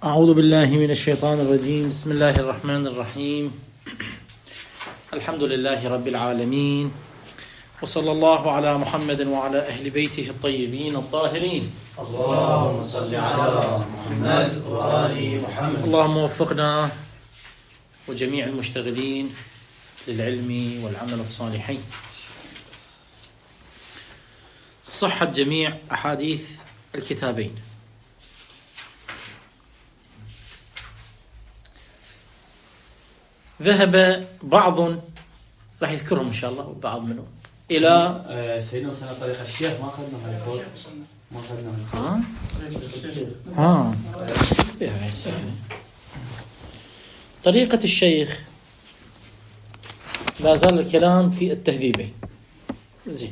أعوذ بالله من الشيطان الرجيم. بسم الله الرحمن الرحيم. الحمد لله رب العالمين، وصلى الله على محمد وعلى أهل بيته الطيبين الطاهرين. اللهم صل على محمد وآل محمد. اللهم وفقنا وجميع المشتغلين للعلم والعمل الصالحين. صحة جميع أحاديث الكتابين. ذهب بعض، راح يذكرهم إن شاء الله، وبعض منهم إلى سيدنا وصلنا طريق الشيخ، ما أخذنا على فوق، ما أخذنا طريقة الشيخ. لا زال الكلام في التهذيبين. زين،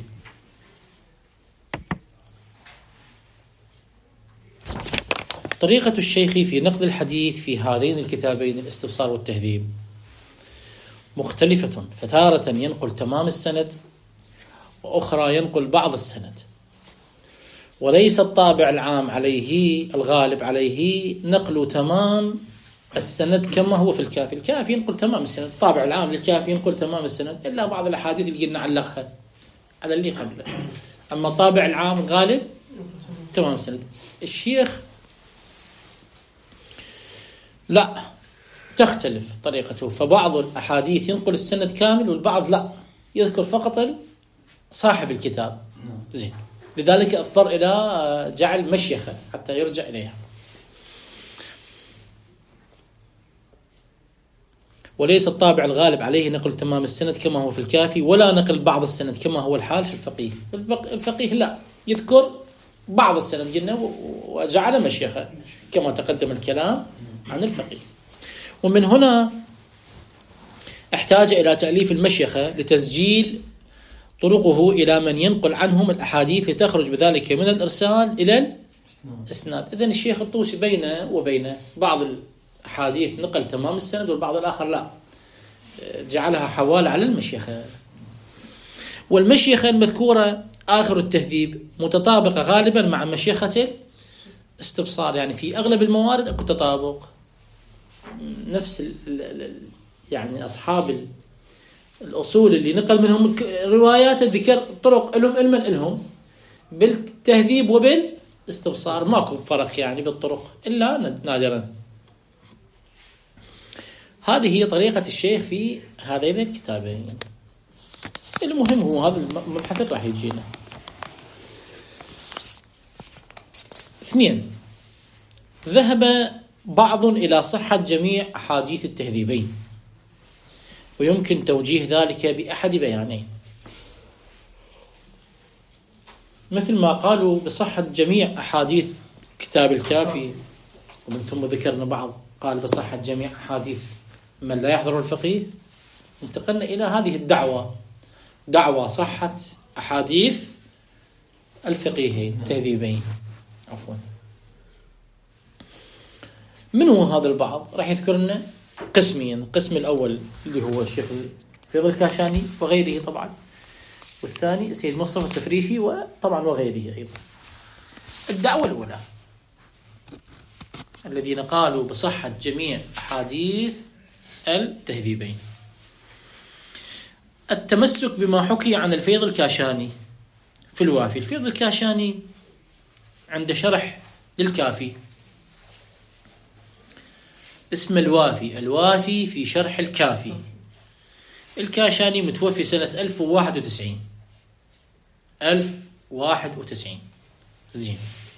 طريقة الشيخ في نقد الحديث في هذين الكتابين الاستبصار والتهذيب مختلفة، فتارة ينقل تمام السند، وأخرى ينقل بعض السند، وليس الطابع العام عليه الغالب عليه نقل تمام السند كما هو في الكافي. الكافي ينقل تمام السند، الطابع العام للكافي ينقل تمام السند، إلا بعض الأحاديث اللي قلنا نعلقها على اللي قبله، أما الطابع العام غالب تمام السند. الشيخ لا، تختلف طريقته، فبعض الأحاديث ينقل السند كامل، والبعض لا، يذكر فقط صاحب الكتاب. زين، لذلك اضطر إلى جعل مشيخة حتى يرجع إليها. وليس الطابع الغالب عليه نقل تمام السند كما هو في الكافي، ولا نقل بعض السند كما هو الحال في الفقيه. الفقيه لا، يذكر بعض السند قلنا وجعل مشيخة كما تقدم الكلام عن الفقيه. ومن هنا احتاج إلى تأليف المشيخة لتسجيل طرقه إلى من ينقل عنهم الأحاديث، لتخرج بذلك من الإرسال إلى الإسناد. إذن الشيخ الطوسي بينه وبين بعض الأحاديث نقل تمام السند، والبعض الآخر لا، جعلها حوالة على المشيخة. والمشيخة المذكورة آخر التهذيب متطابقة غالبا مع مشيخة الاستبصار، يعني في أغلب الموارد أكو تطابق، نفس يعني أصحاب الأصول اللي نقل منهم روايات ذكر طرق لهم بالتهذيب وبالاستبصار، ماكو فرق يعني بالطرق إلا نادرا. هذه هي طريقة الشيخ في هذين الكتابين. المهم هو هذا المبحث راح يجينا. 2. ذهب بعض إلى صحة جميع أحاديث التهذيبين، ويمكن توجيه ذلك بأحد بيانين، مثل ما قالوا بصحة جميع أحاديث كتاب الكافي، ومن ثم ذكرنا بعض قال بصحة جميع أحاديث من لا يحضر الفقيه. انتقلنا إلى هذه دعوة صحة أحاديث الفقيهين التهذيبين. عفوا، من هو هذا البعض؟ راح يذكر لنا قسمين. القسم الأول اللي هو الشيخ الفيض الكاشاني وغيره طبعا، والثاني السيد مصطفى التفريشي وطبعا وغيره أيضا. الدعوة الأولى الذين قالوا بصحة جميع أحاديث التهذيبين، التمسك بما حكي عن الفيض الكاشاني في الوافي. الفيض الكاشاني عند شرح للكافي اسم الوافي في شرح الكافي. الكاشاني متوفي سنة 1091. زين،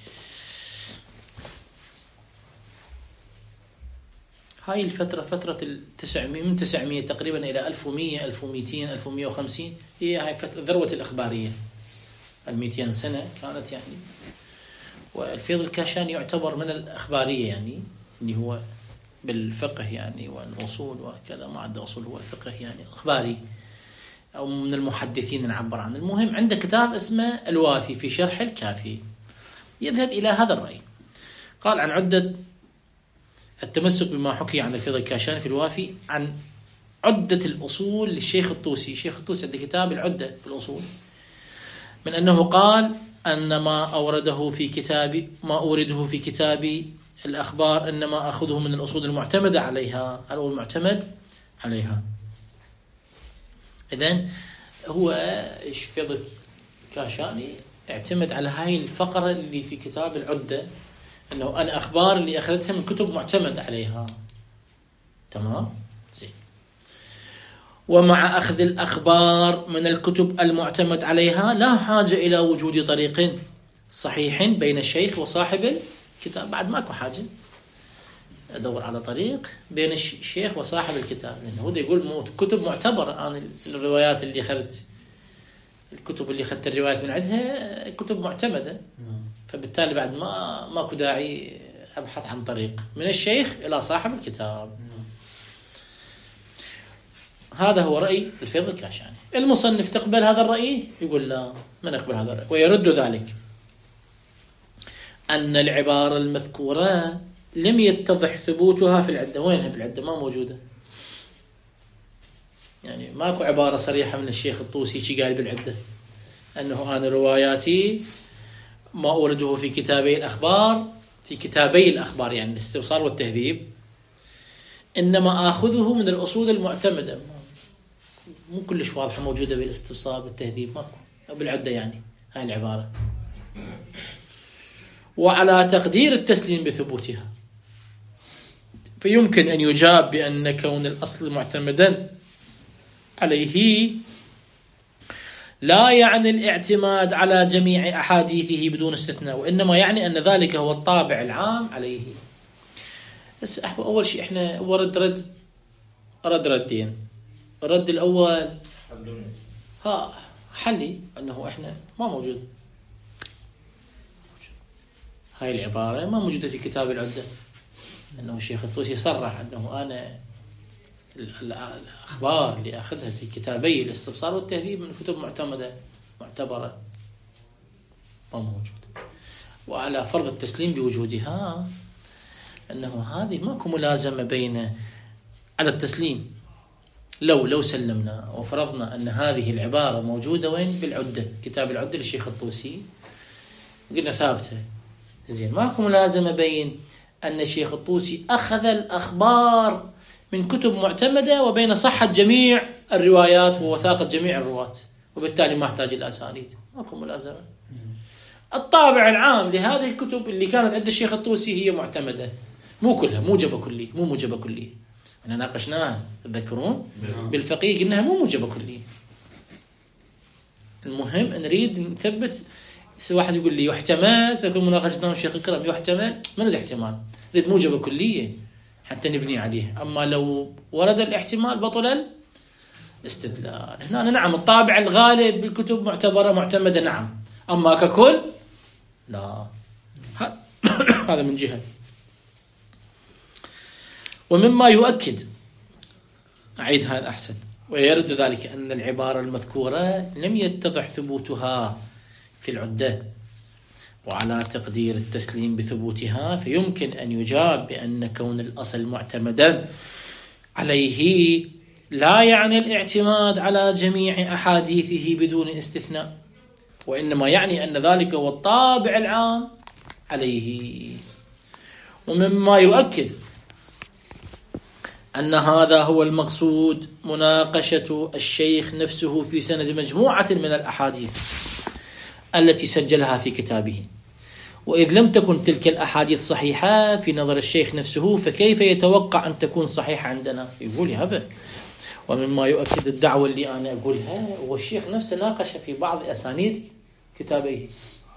هاي الفترة فترة من 900 تقريبا إلى 1100 1200 1150 هي هاي فترة ذروة الإخبارية. 200 سنة كانت يعني. والفيض الكاشاني يعتبر من الإخبارية، يعني اللي هو بالفقه يعني والأصول وكذا، ما عنده أصول، هو الفقه يعني إخباري، أو من المحدثين نعبر عنه. المهم عنده كتاب اسمه الوافي في شرح الكافي، يذهب إلى هذا الرأي. قال عن عدة التمسك بما حكي عن الفيض الكاشاني في الوافي عن عدة الأصول للشيخ الطوسي. الشيخ الطوسي عنده كتاب العدة في الأصول، من أنه قال أن ما أورده في كتابي الأخبار إنما أخذه من الأصول المعتمدة عليها أو المعتمد عليها. إذن هو فضل كاشاني اعتمد على هاي الفقرة اللي في كتاب العدة، أنه أنا أخبار اللي أخذتها من كتب معتمد عليها. تمام؟ زين. ومع أخذ الأخبار من الكتب المعتمد عليها لا حاجة إلى وجود طريق صحيح بين الشيخ وصاحب الكتاب. بعد ماكو حاجة أدور على طريق بين الشيخ وصاحب الكتاب، لأنه هو يقول كتب معتبرة. أنا الروايات اللي أخذت، الكتب اللي أخذت الروايات من عندها كتب معتمدة، فبالتالي بعد ماكو داعي أبحث عن طريق من الشيخ إلى صاحب الكتاب. هذا هو رأي الفيض الكاشاني. المصنف تقبل هذا الرأي؟ يقول لا، ما نقبل هذا الرأي، ويرد ذلك أن العبارة المذكورة لم يتضح ثبوتها في العدة. وينها بالعدة؟ ما موجودة. يعني ماكو عبارة صريحة من الشيخ الطوسي شي قال بالعدة أنه أنا رواياتي ما أورده في كتابي الأخبار، في كتابي الأخبار يعني الاستبصار والتهذيب، إنما آخذه من الأصول المعتمدة. مو كلش واضحة موجودة بالاستبصار والتهذيب، ماكو بالعدة يعني هاي العبارة. وعلى تقدير التسليم بثبوتها، فيمكن أن يجاب بأن كون الأصل معتمدا عليه لا يعني الاعتماد على جميع أحاديثه بدون استثناء، وإنما يعني أن ذلك هو الطابع العام عليه. بس أول شيء إحنا ردين. الرد الأول حلي أنه إحنا ما موجود هاي العبارة، ما موجودة في كتاب العدة. أنه الشيخ الطوسي صرح أنه أنا الأخبار اللي أخذها في كتابي الاستبصار والتهذيب من كتب معتمدة معتبرة ما موجود. وعلى فرض التسليم بوجودها أنه هذه ماكو ملازمة بين على التسليم. لو سلمنا وفرضنا أن هذه العبارة موجودة وين؟ بالعدة، كتاب العدة للشيخ الطوسي، قلنا ثابتة، زين، ماكو ملازمة بين أن الشيخ الطوسي أخذ الأخبار من كتب معتمدة وبين صحة جميع الروايات ووثاقة جميع الرواة، وبالتالي ما احتاج إلى أسانيد. ماكو ملازمة. الطابع العام لهذه الكتب اللي كانت عند الشيخ الطوسي هي معتمدة، مو كلها موجبة كلية، مو موجبة كلية. أنا ناقشناها تذكرون بالفقيه، قلناها مو موجبة كلية. المهم نريد نثبت. واحد يقول لي يحتمل، تكون مناقشتنا الشيخ الكرم يحتمل، ما نريد احتمال، نريد موجبة كلية حتى نبني عليه. أما لو ورد الاحتمال بطل الاستدلال. هنا نعم الطابع الغالب بالكتب معتبرة معتمدة، نعم، أما ككل لا. هذا من جهة. ومما يؤكد، أعيد هذا أحسن، ويرد ذلك أن العبارة المذكورة لم يتضح ثبوتها في العدة، وعلى تقدير التسليم بثبوتها فيمكن أن يجاب بأن كون الأصل معتمدا عليه لا يعني الاعتماد على جميع أحاديثه بدون استثناء، وإنما يعني أن ذلك هو الطابع العام عليه. ومما يؤكد أن هذا هو المقصود مناقشة الشيخ نفسه في سند مجموعة من الأحاديث التي سجلها في كتابه، وإذ لم تكن تلك الأحاديث صحيحة في نظر الشيخ نفسه فكيف يتوقع أن تكون صحيحة عندنا؟ يقول هذا. ومما يؤكد الدعوة اللي أنا أقولها، والشيخ نفسه ناقش في بعض أسانيد كتابه،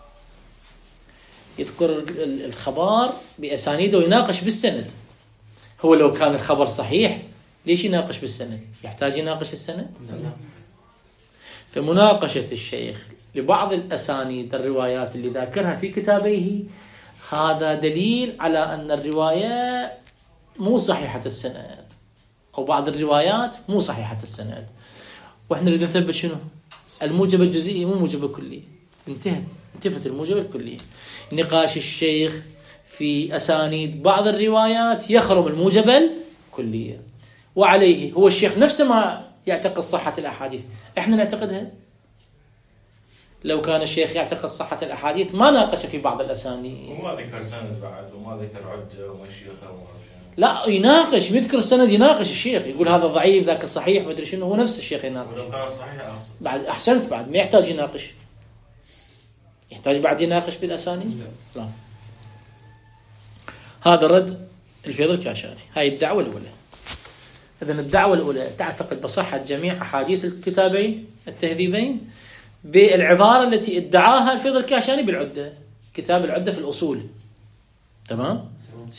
يذكر الخبر بأسانيده ويناقش بالسند. هو لو كان الخبر صحيح ليش يناقش بالسند؟ يحتاج يناقش السند؟ لا. فمناقشة الشيخ لبعض الأسانيد الروايات اللي ذاكرها في كتابه هذا دليل على أن الرواية مو صحيحة السند، أو بعض الروايات مو صحيحة السند. وإحنا نريد نثبت شنو؟ الموجبة الجزئية مو موجبة كلية. انتفت الموجبة الكلية. نقاش الشيخ في أسانيد بعض الروايات يخرم الموجبة الكلية، وعليه هو الشيخ نفسه ما يعتقد صحة الأحاديث، إحنا نعتقدها. لو كان الشيخ يعتقد صحة الأحاديث ما ناقش في بعض الأسانيد، وما ذكر سند بعد، وما ذكر عدة ومشيخة وما لا يناقش، يذكر السند، يناقش الشيخ، يقول هذا ضعيف ذاك صحيح ما ادري شنو، هو نفس الشيخ يناقش. ولو كان صحيح أحسن. بعد احسنت، بعد ما يحتاج يناقش، يحتاج بعد يناقش بالاسانيد؟ لا. هذا رد الفيض الكاشاني. هاي الدعوة الأولى. إذن الدعوة الأولى تعتقد بصحة جميع أحاديث الكتابين التهذيبين بالعبارة التي ادعاها الفيض الكاشاني بالعدة، كتاب العدة في الأصول. تمام؟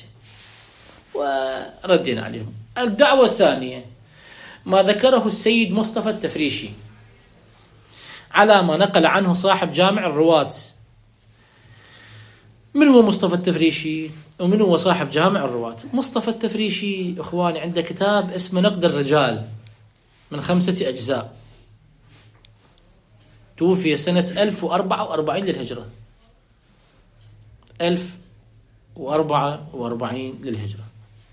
وردنا عليهم. الدعوة الثانية ما ذكره السيد مصطفى التفريشي على ما نقل عنه صاحب جامع الرواة. من هو مصطفى التفريشي ومن هو صاحب جامع الرواة؟ مصطفى التفريشي إخواني عنده كتاب اسمه نقد الرجال من 5 أجزاء، توفي سنة 1044 للهجرة، 1044 للهجرة.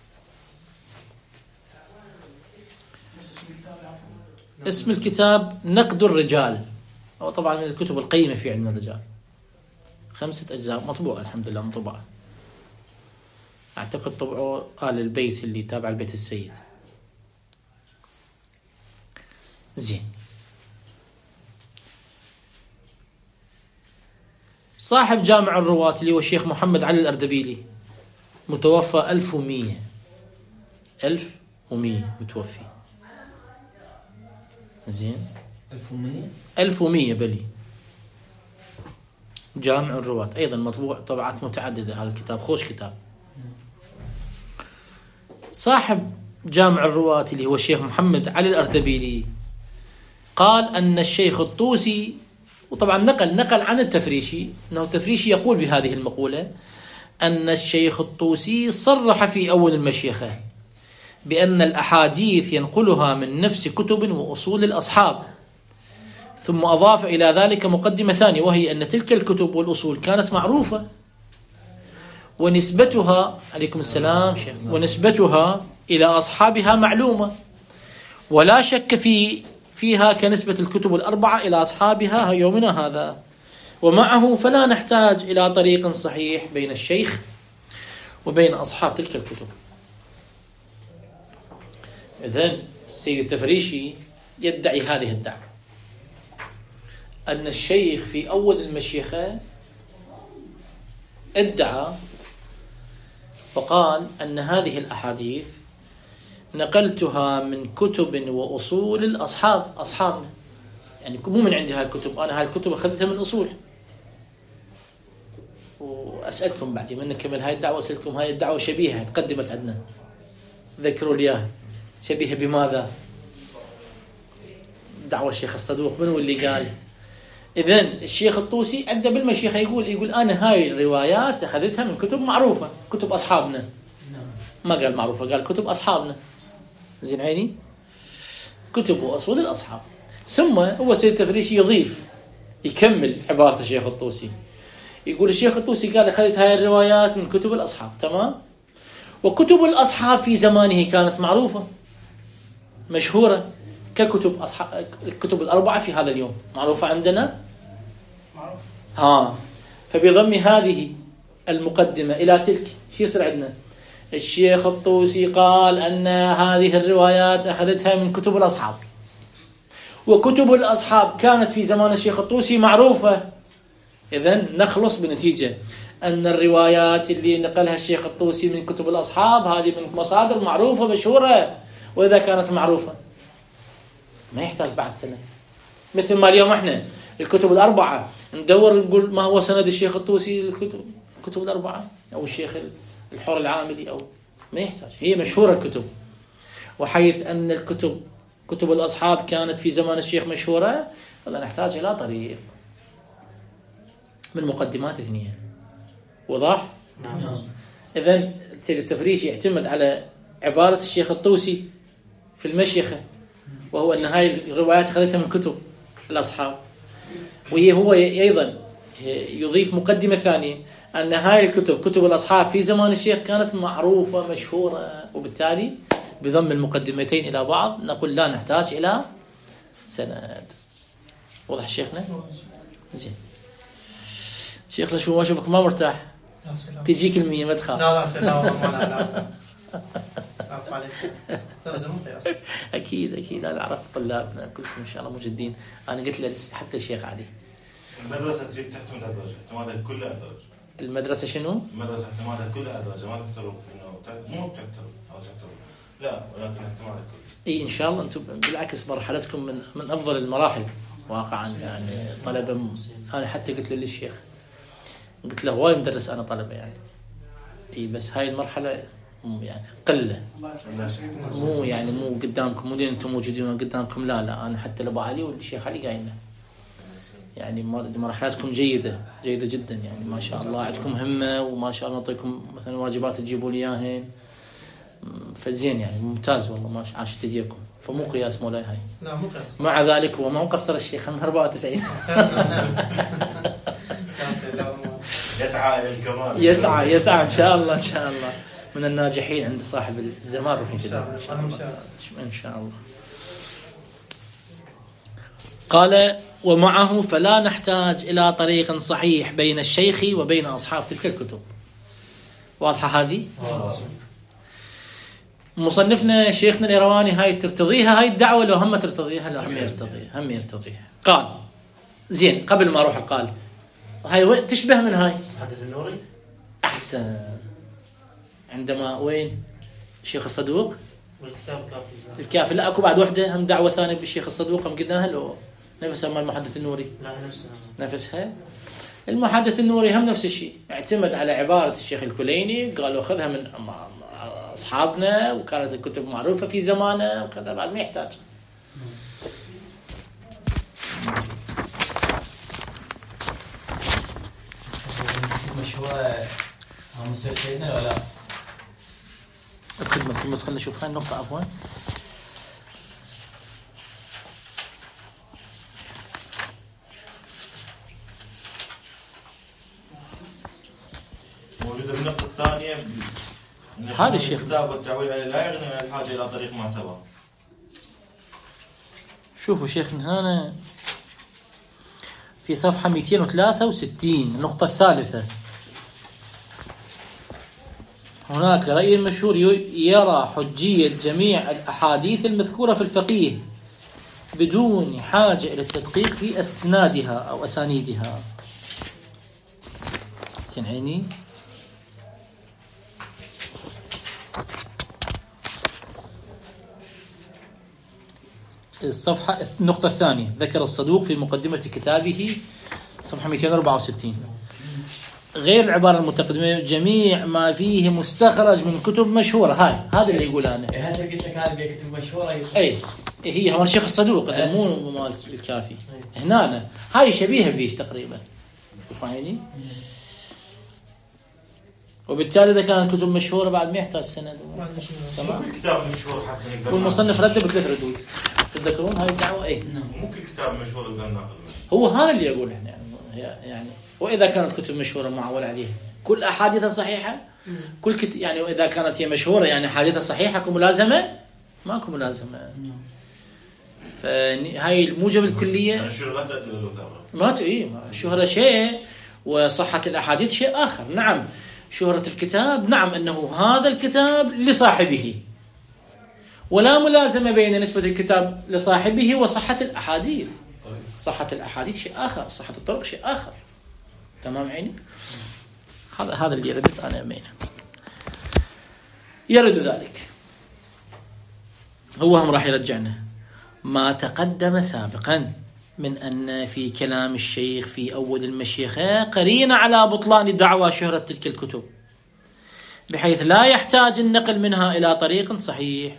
اسم الكتاب نقد الرجال، هو طبعا من الكتب القيمة في علم الرجال، 5 أجزاء، مطبوع الحمد لله، مطبوع أعتقد طبعه آل البيت اللي تابع البيت السيد. زين. صاحب جامع الرواة اللي هو الشيخ محمد علي الأردبيلي متوفى 1100 متوفي. زين. 1100 بلي. جامع الرواة أيضا مطبوع طبعات متعددة، هذا الكتاب خوش كتاب. صاحب جامع الرواة اللي هو الشيخ محمد علي الأردبيلي قال أن الشيخ الطوسي، وطبعا نقل عن التفريشي أنه التفريشي يقول بهذه المقولة، أن الشيخ الطوسي صرح في أول المشيخة بأن الأحاديث ينقلها من نفس كتب وأصول الأصحاب، ثم أضاف إلى ذلك مقدمة ثانية، وهي أن تلك الكتب والأصول كانت معروفة ونسبتها عليكم السلام شيخ، ونسبتها إلى أصحابها معلومة ولا شك فيها كنسبة الكتب الأربعة إلى أصحابها يومنا هذا، ومعه فلا نحتاج إلى طريق صحيح بين الشيخ وبين أصحاب تلك الكتب. إذن السيد التفريشي يدعي هذه الدعوة، أن الشيخ في أول المشيخة ادعى فقال أن هذه الأحاديث نقلتها من كتب وأصول الأصحاب، أصحابنا، يعني مو من عندي هالكتب، أنا هالكتب أخذتها من أصول. وأسألكم بعد من نكمل هاي الدعوة، أسألكم هاي الدعوة شبيهة تقدمت عندنا، ذكروا لي شبيهة بماذا؟ دعوة الشيخ الصدوق، من هو اللي قال؟ إذن الشيخ الطوسي عنده بالمشيخة يقول أنا هاي الروايات أخذتها من كتب معروفة، كتب أصحابنا. ما قال معروفة، قال كتب أصحابنا. زين عيني، كتب وأصول الأصحاب. ثم هو سيد التفريشي يضيف، يكمل عبارة الشيخ الطوسي، يقول الشيخ الطوسي قال أخذت هاي الروايات من كتب الأصحاب، تمام؟ وكتب الأصحاب في زمانه كانت معروفة مشهورة ككتب أصحاب الكتب الأربعة في هذا اليوم، معروفة عندنا. فبضم هذه المقدمة إلى تلك شو يصير عندنا؟ الشيخ الطوسي قال أن هذه الروايات أخذتها من كتب الأصحاب، وكتب الأصحاب كانت في زمان الشيخ الطوسي معروفة. إذن نخلص بنتيجة أن الروايات اللي نقلها الشيخ الطوسي من كتب الأصحاب هذه من مصادر معروفة مشهورة، وإذا كانت معروفة ما يحتاج بعد سند. مثل ما اليوم احنا الكتب الأربعة ندور نقول ما هو سند الشيخ الطوسي الكتب الأربعة أو الشيخ الحر العاملي، أو ما يحتاج، هي مشهورة الكتب. وحيث أن كتب الأصحاب كانت في زمان الشيخ مشهورة، فلا نحتاج إلى طريق من مقدمات 2. وضح؟ نعم. إذن سيد التفريشي يعتمد على عبارة الشيخ الطوسي في المشيخة، وهو أن هاي الروايات أخذتها من كتب الأصحاب، وهو أيضا يضيف مقدمة ثانية أن هاي الكتب كتب الأصحاب في زمان الشيخ كانت معروفة مشهورة، وبالتالي بضم المقدمتين إلى بعض نقول لا نحتاج إلى سند. واضح شيخنا؟ زين شيخنا شو ما اشوفك ما مرتاح لا سلام. تجيك المية ما تخاف. لا سلام لا عفوا عليك درجة مو قياس. اكيد انا اعرف طلابنا كلكم ان شاء الله مجدين. انا قلت له حتى الشيخ علي المدرسة تريد تعتمد على الدرجة، اعتمادها كلها على الدرجة. المدرسة شنو؟ المدرسة اعتمادها كلها على الدرجة، ما تفترض انه مو بتعترض او تعترض. لا ولكن اعتمادها كله. اي ان شاء الله انتم بالعكس مرحلتكم من افضل المراحل واقعا يعني طلبه انا حتى قلت له للشيخ قلت له وايد مدرس انا طلبه يعني اي بس هاي المرحله يعني قله مو يعني مو قدامكم مو لين انتم موجودين قدامكم لا انا حتى لابو علي والشيخ علي قايلنا يعني مرحلاتكم جيده جدا يعني ما شاء الله عندكم همه وما شاء الله نعطيكم مثلا واجبات تجيبوا لي اياهن فزين يعني ممتاز والله ما عاشت ايديكم فمو قياس مولاي هاي. لا مو قياس. مع ذلك هو ما مقصر الشيخ من 94 يسعى الى الكمال. يسعى ان شاء الله من الناجحين عند صاحب الزمان روح يجد ان شاء الله. قال ومعه فلا نحتاج الى طريق صحيح بين الشيخ وبين اصحاب تلك الكتب. واضحه هذه؟ مصنفنا شيخنا الإيرواني هاي ترتضيها هاي الدعوة لو هم ترتضيها لا هم يرتضيها. قال زين قبل ما أروح قال هاي تشبه من هاي حدث النوري أحسن عندما وين الشيخ الصدوق والكتاب الكافي لا أكو بعد وحدة هم دعوة ثانية بالشيخ الصدوق هم قلناها لو نفسها ما المحدث النوري لا نفسها المحدث النوري هم نفس الشيء اعتمد على عبارة الشيخ الكليني قالوا خذها من أصحابنا وكانت الكتب معروفة في زمانه وكذا بعد ما يحتاج. مشروع هم يصير سيدنا ولا الخدمة بس خلنا نشوف هاي النقطة عفوا. موجودة بالنقطة الثانية هذا الشيخ الكتاب والتعويل عليه لا يغني عن الحاجة إلى طريق معتبر. شوفوا شيخنا هنا في صفحة 263 النقطة الثالثة هناك رأي مشهور يرى حجية جميع الأحاديث المذكورة في الفقيه بدون حاجة إلى التدقيق في أسنادها أو أسانيدها. تنعيني الصفحة النقطة الثانية ذكر الصدوق في مقدمة كتابه صفحة 264 غير العبارة المتقدمة جميع ما فيه مستخرج من كتب مشهورة. هذا اللي يقول أنا هسه قلت لك هذه كتب مشهورة أي هي هو الشيخ الصدوق هذا مو مال الكافي هنا هاي شبيهة بيش تقريبا فاهميني. وبالتالي إذا كانت كتب مشهورة بعد ما يحتاج سند تمام. كل كتاب مشهور حتى نقدر والمصنف رد بثلاث ردود تتذكرون هاي الدعوة ايه مو كل كتاب مشهور نقدر ناخذ هو هذا اللي يقول احنا يعني واذا كانت كتب مشهورة معول عليها كل احاديثها صحيحة كل يعني واذا كانت هي مشهورة يعني احاديثها صحيحة كملازمة ماكو ملازمة. فهاي الموجب الكلية يعني الشهرة لا تأتي للوثاقة ما الشهرة شيء وصحة الاحاديث شيء اخر. نعم شهرة الكتاب نعم انه هذا الكتاب لصاحبه ولا ملازمة بين نسبة الكتاب لصاحبه وصحة الأحاديث. صحة الأحاديث شيء آخر صحة الطرق شيء آخر. تمام عيني. هذا اللي يردت أنا أمينه يرد ذلك هو هم راح يرجعنا ما تقدم سابقا من أن في كلام الشيخ في أول المشيخة قرينة على بطلان دعوى شهرة تلك الكتب بحيث لا يحتاج النقل منها إلى طريق صحيح.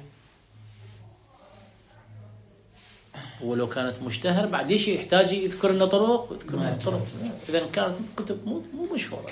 ولو كانت مشتهر بعد ايش يحتاج يذكر لنا طرق اذا كانت كتب مو مشهوره.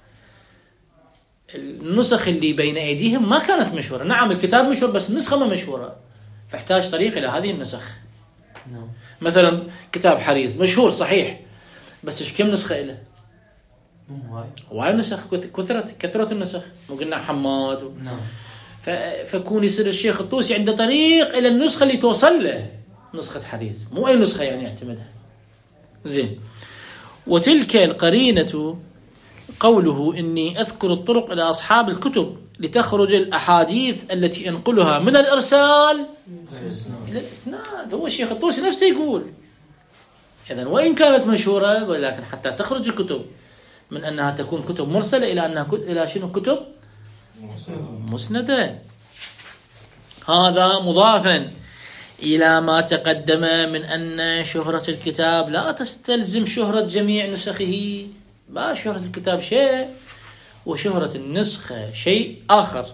النسخ اللي بين ايديهم ما كانت مشهوره. نعم الكتاب مشهور بس النسخه ما مشهوره فاحتاج طريق الى هذه النسخ. مثلا كتاب حريز مشهور صحيح بس ايش كم نسخه له وايد نسخ كثرة النسخ مو قلنا حماد فكون يصير الشيخ الطوسي عنده طريق الى النسخه اللي توصل له نسخة حريز مو أي نسخة يعني يعتمدها. زين وتلك القرينة قوله إني أذكر الطرق إلى أصحاب الكتب لتخرج الأحاديث التي أنقلها من الإرسال إلى الإسناد. هو الشيخ الطوسي نفسه يقول إذن وإن كانت مشهورة ولكن حتى تخرج الكتب من أنها تكون كتب مرسلة إلى أنها إلى شنو كتب مسندة. هذا مضافا إلى ما تقدم من أن شهرة الكتاب لا تستلزم شهرة جميع نسخه. ما شهرة الكتاب شيء وشهرة النسخة شيء آخر.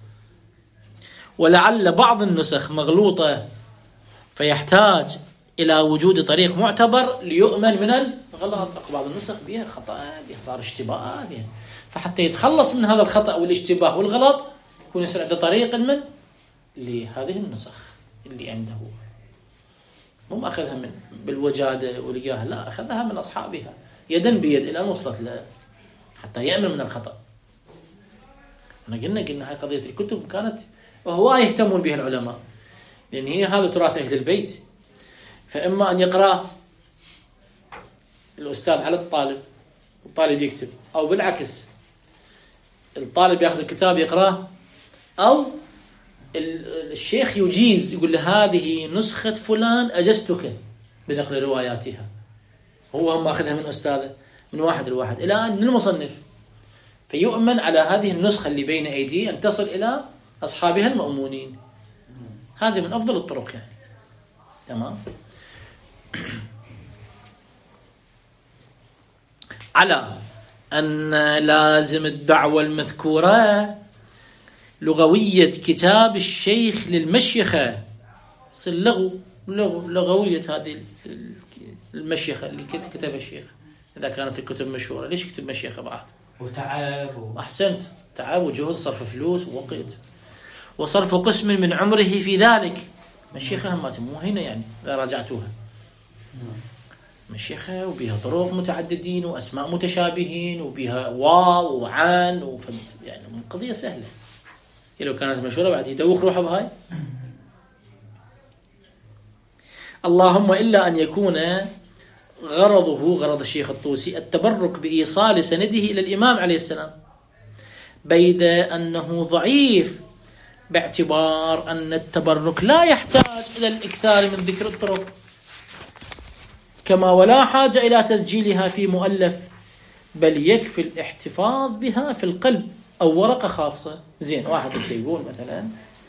ولعل بعض النسخ مغلوطة فيحتاج إلى وجود طريق معتبر ليؤمن من الغلط. بعض النسخ بها خطأ، بها صار اشتباه بها، فحتى يتخلص من هذا الخطأ والاشتباه والغلط يكون يصير عنده طريق من لهذه النسخ اللي عنده. مو أخذها من بالوجادة ولقاها، لا، أخذها من أصحابها يدا بيد إلى أن وصلت له حتى يأمن من الخطأ. قلنا هاي قضية الكتب كانت وهو يهتمون بها العلماء، لأن هي هذا تراث أهل البيت. فإما أن يقرأ الأستاذ على الطالب والطالب يكتب، أو بالعكس الطالب يأخذ الكتاب يقرأه، أو الشيخ يجيز يقول له هذه نسخة فلان أجزتك بنقل رواياتها. هو هم أخذها من أستاذه من واحد لواحد إلى أن المصنف، فيؤمن على هذه النسخة اللي بين أيديه أن تصل إلى أصحابها المأمونين. هذه من أفضل الطرق يعني. تمام. على أن لازم الدعوة المذكورة لغوية كتاب الشيخ للمشيخة. صار لغوية هذه المشيخة اللي كتب الشيخ. إذا كانت الكتب مشهورة ليش يكتب مشيخة بعد؟ وتعب أحسنت، تعب وجهد، صرف فلوس ووقت وصرف قسم من عمره في ذلك. مشيخة ما مو هنا يعني إذا راجعتوها مشيخة وبها طرق متعددين وأسماء متشابهين وبها واو وعن يعني من قضية سهلة. لو كانت مشهورة بعد يدوخ روحه بهاي. اللهم إلا أن يكون غرض الشيخ الطوسي التبرك بإيصال سنده إلى الإمام عليه السلام، بيد أنه ضعيف باعتبار أن التبرك لا يحتاج إلى الإكثار من ذكر الطرق، كما ولا حاجة إلى تسجيلها في مؤلف، بل يكفي الاحتفاظ بها في القلب أو ورقة خاصة. زين، واحد يقول مثلا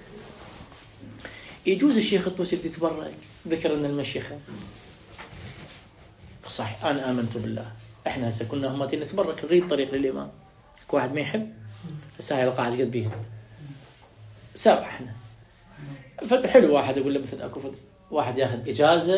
يجوز الشيخ الطوسي يتبرك ذكر أن المشيخة صح. أنا آمنت بالله، إحنا هسه كنا هم نتبرك نريد طريق للإمام، كل واحد ما يحب هسه هاي القاعدة قد بيها سابع. إحنا فحلو واحد يقول له مثلا أكو واحد ياخذ إجازة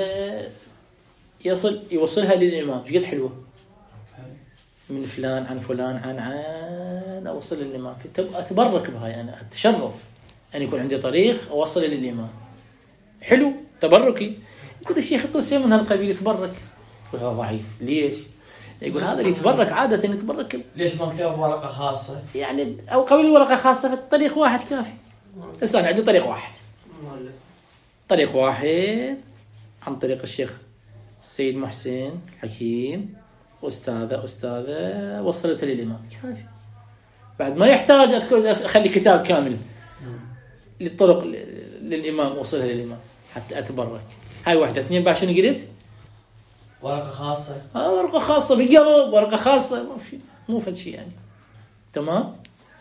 يوصلها للإمام، قد حلوة من فلان عن فلان عن أوصل للإمام، أتبرك بها أنا أتشرف أن يكون عندي طريق أوصل للإمام. حلو تبركي. يقول الشيخ الطوسي من هالقبيل يتبرك، وهذا ضعيف. ليش؟ يقول هذا اللي يتبرك عادة يتبرك ليش ما كتب ورقة خاصة يعني، أو قبل ورقة خاصة في طريق واحد كافي. بس أنا عندي طريق واحد، طريق واحد عن طريق الشيخ السيد محسن حكيم أستاذة وصلتها للإمام كافي. بعد ما يحتاج أخلي كتاب كامل للطرق للإمام وصلها للإمام حتى أتبرك. هاي واحدة. اثنين بعد شنو قلت؟ ورقة خاصة. ورقة خاصة بالقلب، ورقة خاصة مو فد شيء يعني. تمام.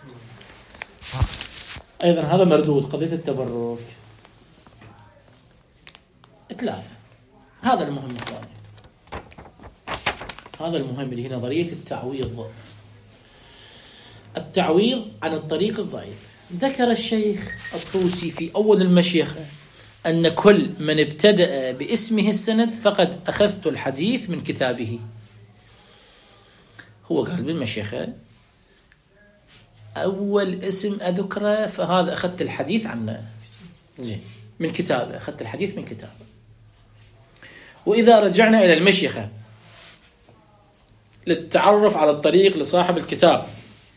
أيضا هذا مردود قضية التبرك. 3. هذا المهم الثاني، هذا المهم اللي هي نظرية التعويض عن الطريق الضعيف. ذكر الشيخ الطوسي في أول المشيخة أن كل من ابتدأ باسمه السند فقد أخذت الحديث من كتابه. هو قال بالمشيخة أول اسم أذكره فهذا أخذت الحديث عنه من كتابه، أخذت الحديث من كتابه. وإذا رجعنا إلى المشيخة للتعرف على الطريق لصاحب الكتاب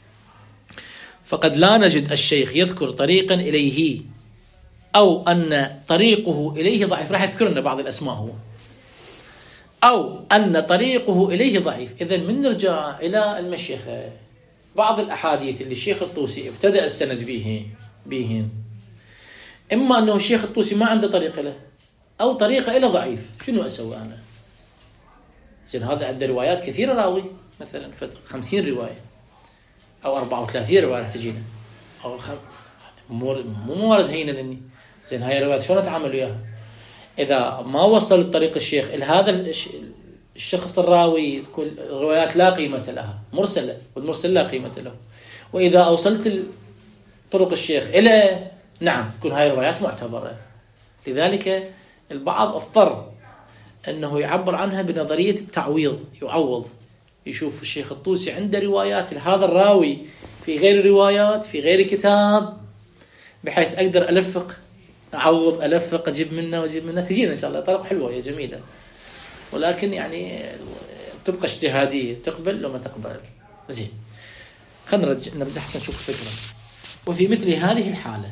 فقد لا نجد الشيخ يذكر طريقا إليه أو أن طريقه إليه ضعيف. راح يذكر لنا بعض الأسماء هو، أو أن طريقه إليه ضعيف. إذن من نرجع إلى المشيخة، بعض الأحاديث اللي الشيخ الطوسي ابتدأ السند بيهن إما أنه الشيخ الطوسي ما عنده طريقة له أو طريقة له ضعيف. شنو أسوي أنا؟ زين هذا عنده روايات كثيرة راوي، مثلا 50 رواية أو 34 رواية راح تجينا، أو مو موارد هينة ذني. زين هاي الروايات شلون أتعامل وياها؟ إذا ما وصل الطريق الشيخ إلى هذا الشخص الراوي، كل الروايات لا قيمة لها، مرسلة، والمرسل لا قيمة له. وإذا أوصلت طرق الشيخ إلى نعم تكون هاي الروايات معتبرة. لذلك البعض اضطر أنه يعبر عنها بنظرية التعويض، يعوض، يشوف الشيخ الطوسي عنده روايات لهذا الراوي في غير روايات في غير كتاب، بحيث أقدر ألفق، أعوض، ألفق، أجيب منه وأجيب منه، تجينا إن شاء الله طرق حلوة يا جميلة، ولكن يعني تبقى اجتهادية، تقبل لو ما تقبل. زين خلينا نرجع حتى نشوف فكرة. وفي مثل هذه الحالة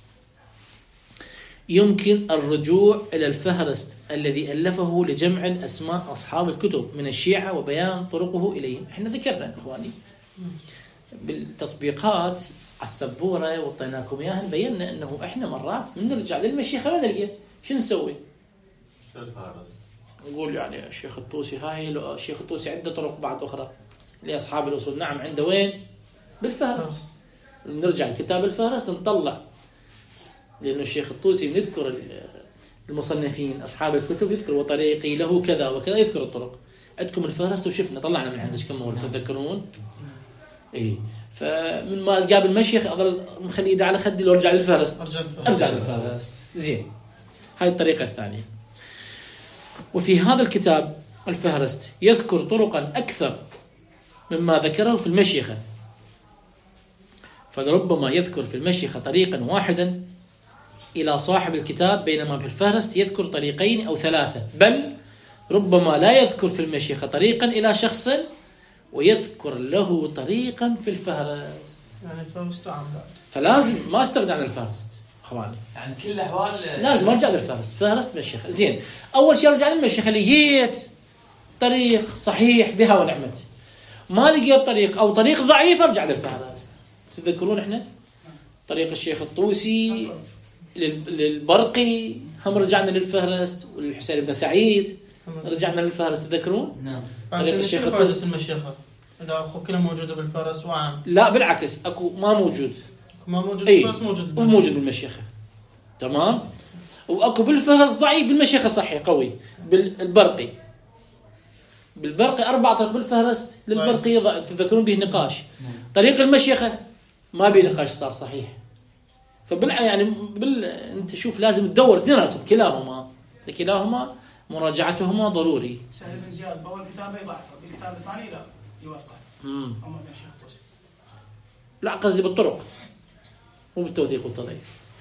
يمكن الرجوع إلى الفهرست الذي ألفه لجمع الأسماء أصحاب الكتب من الشيعة وبيان طرقه إليهم. احنا ذكرنا إخواني بالتطبيقات على السبورة وطيناكم إياها، بينا أنه إحنا مرات من نرجع للمشيخة ما نلقى شو نسوي؟ نقول يعني الشيخ الطوسي هاي الشيخ الطوسي عنده طرق بعض أخرى لأصحاب الأصول. نعم عنده، وين؟ بالفهرست. نرجع لكتاب الفهرست نطلع، لأنه الشيخ الطوسي يذكر المصنفين أصحاب الكتب، يذكر وطريقي له كذا وكذا، يذكر الطرق. عندكم الفهرست وشفنا طلعنا من عندك كم مرة تتذكرون؟ إيه. فمن ما جاب المشيخ أظل مخلي إيده على خدي لو رجع للفهرست، أرجع للفهرست. زين هاي الطريقة الثانية. وفي هذا الكتاب الفهرست يذكر طرقا أكثر مما ذكره في المشيخة، فلربما يذكر في المشيخة طريقا واحدا إلى صاحب الكتاب، بينما في الفهرست يذكر طريقين أو ثلاثة، بل ربما لا يذكر في المشيخة طريقا إلى شخص ويذكر له طريقا في الفهرست. يعني فهرست عام، فلازم ما استغنى عن الفهرست اخواني، يعني كل الأحوال لازم ارجع للفهرست. فهرست مشيخة. زين أول شيء ارجع للمشيخة اللي جيت طريق صحيح بها ونعمت، ما لقيت طريق أو طريق ضعيف ارجع للفهرست. تذكرون احنا طريق الشيخ الطوسي للبرقي، هم رجعنا للفهرست، والحسين بن سعيد رجعنا للفهرست. تذكرون؟ نعم. طريق الشيخ الطوسي المشيخة إذا أخو كله موجودة بالفهرست وعام. لا بالعكس، أكو ما موجود، ما موجود أي بالفهرست، موجود بالمشيخة. تمام. وأكو بالفهرست ضعيف، بالمشيخة صحيح قوي. بالبرقي 4 طرق بالفهرست، للبرقي تذكرون به نقاش. طريق المشيخة ما بيه نقاش، صار صحيح. يعني انت شوف لازم تدور اثنيناتهم، كلاهما مراجعتهما ضروري. سهل بن زياد بأول كتابه يضعفه، بالكتاب الثاني لا يوثقه. أما الشيخ الطوسي لا قصدي بالطرق، مو بالتوثيق والتضعيف،